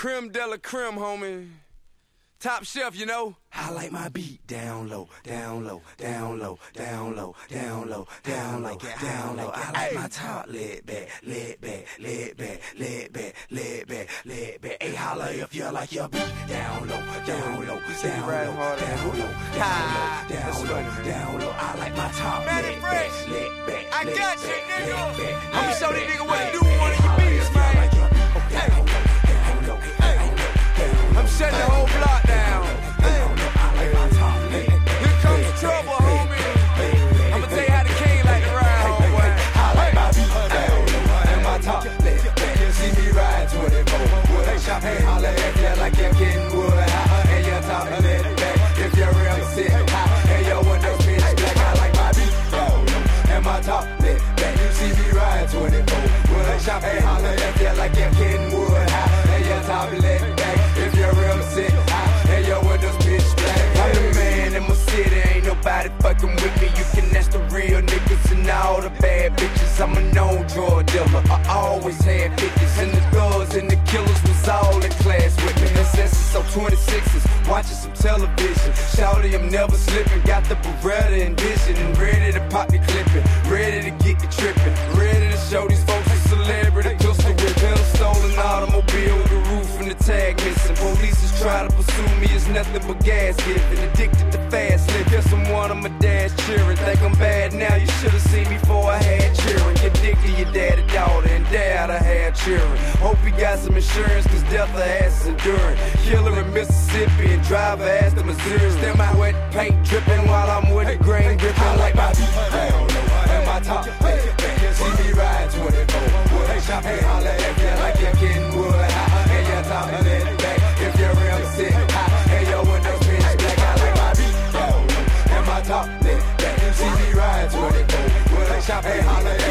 Creme de la creme, homie. Top shelf, you know. I like my beat down low, down low, down low, down low, down low, down low, down low. I like my top laid back, laid back, laid back, laid back, laid back, laid back. Hey, holla if you like your beat down low, down low, down low, down low, down low, down low. I like my top laid back, laid back. I got you, nigga. I'ma show these niggas what to do with one of your beats, man. I'm shutting the whole block down. Here comes the trouble, homie. I'ma tell you how the king like to ride, homeboy. I like my beat down low and my top lit back. You see me ride 24 wood. Champagne holla if you like your getting wood. And your top lit back if you're real sick. And your windows pitch black. I like my beat down low and my top lit back. You see me ride 24 wood. Champagne holla if you like your getting wood. And your top lit back if you're real sick. And your windows pitch black. I'm the man in my city, ain't nobody fucking with me. You can ask the real niggas and all the bad bitches. I'm a known drug dealer. I always had 50s, and the thugs and the killers was all in class with me. Ancestors so 26s, watching some television. Shouty, I'm never slipping. Got the Beretta and vision, and ready to pop the clipping, ready to get the tripping, ready to show these folks a celebrity pistol with a stolen automobile with the roof and the tag missing. Police is trying to pursue me, it's nothing but gas giving. Addicted to fast live, guess I'm one of my dad's cheering. Think I'm bad now, you should've seen me before I had cheering. Get dick to your daddy daughter and dad I had cheering. Hope he got some insurance, cause death her ass is enduring. Killer in Mississippi and driver ass to Missouri. Still my wet paint dripping while I'm with the grain gripping. I like my beat down low and my top back. You see me ride 24 wood. Champagne holla if you like your getting wood. And your top lit back if you're real sick. And your windows pitch black. I like my beat down low and my top lit back. You see me ride 24 wood. Champagne holla